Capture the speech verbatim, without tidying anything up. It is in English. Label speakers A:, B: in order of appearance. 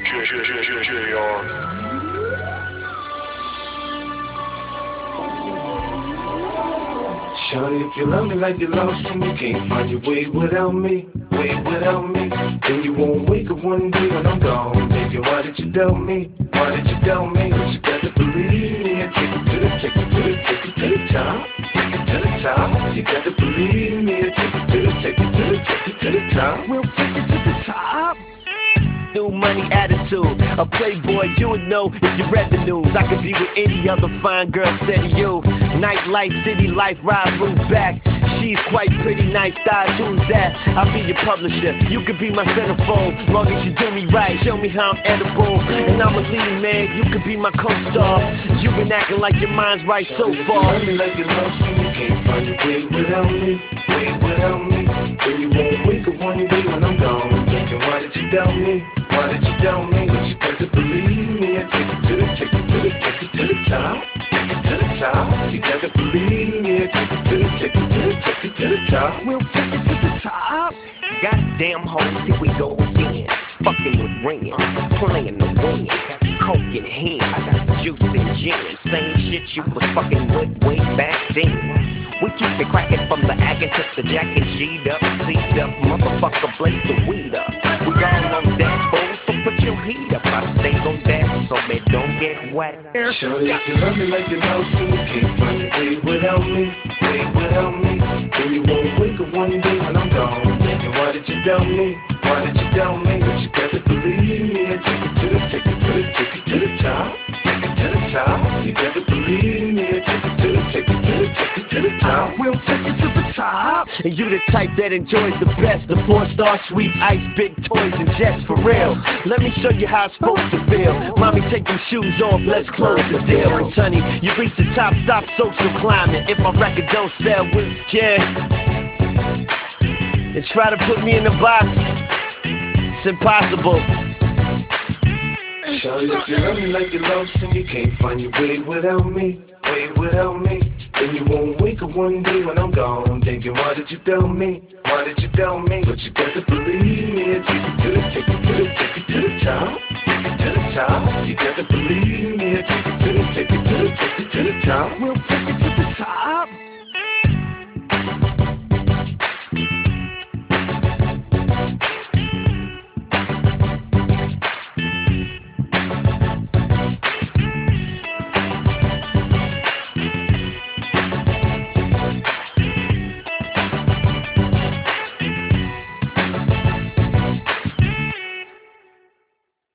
A: Shawty, if you love me like you lost and you can't find your way without me, way without me, then you won't wake up one day when I'm gone, thinking, why did you doubt me? Why did you doubt me? But you got to believe me and take it to the, take it to the, take it to the top, take it to the top. You got to believe me and take it to the, take it to the, take it to the top.
B: We'll take it to the top. New money attitude, a playboy, you would know if you read the news. I could be with any other fine girl, said to you. Nightlife, city life, ride roof back. She's quite pretty, nice thighs, who's that? I'll be your publisher, you could be my centerfold. Long as you do me right, show me how I'm edible. And I'm a lead man, you could be my co-star. You been acting like your mind's right so far.
A: Love me like you lost and you can't find your way without me, way without me. Then you won't wake up one day when I'm gone, thinking, why did you doubt me? Why did you doubt me? But you got to believe me and take it to the, take it to the, take it to the top, take it to the top. You got to believe me and take it to the, take it to the, take it to the top.
B: We'll take it to the top.
C: Goddamn hoes, here we go again. Fucking with ring, playing the wing. Coke in hand, I got juice and gin. Same shit you was fucking with way back then. We keep it cracking from the acting to the jacket, G'd up, C'd up, motherfucker, blaze the weed up. We all on deck, fool, so put your heat up. I stay on deck so it don't get wet.
A: Shawty, if you love me like you lost and you can't find your way without me, way without me, then you won't wake up one day when I'm gone, thinking, why did you doubt me? Why did you doubt me? But you got to believe me and take it to the, take it to the, take it to the top, take it to the top. You got to believe me and take it to the, take it to the, take it to the top.
B: We'll take it to the top. And you the type that enjoys the best, the four-star suites, ice, big toys, and jets for real. Let me show you how it's supposed to feel. Mommy, take them shoes off, let's close the deal. Cause honey, you reach the top, stop social climbing. If my record don't sell, we'll, yeah. And try to put me in the box, it's impossible.
A: Shawty, if you love me like you lost and you can't find your way without me, way without me, then you won't wake up one day when I'm gone, thinking, why did you doubt me? Why did you doubt me? But you got to believe me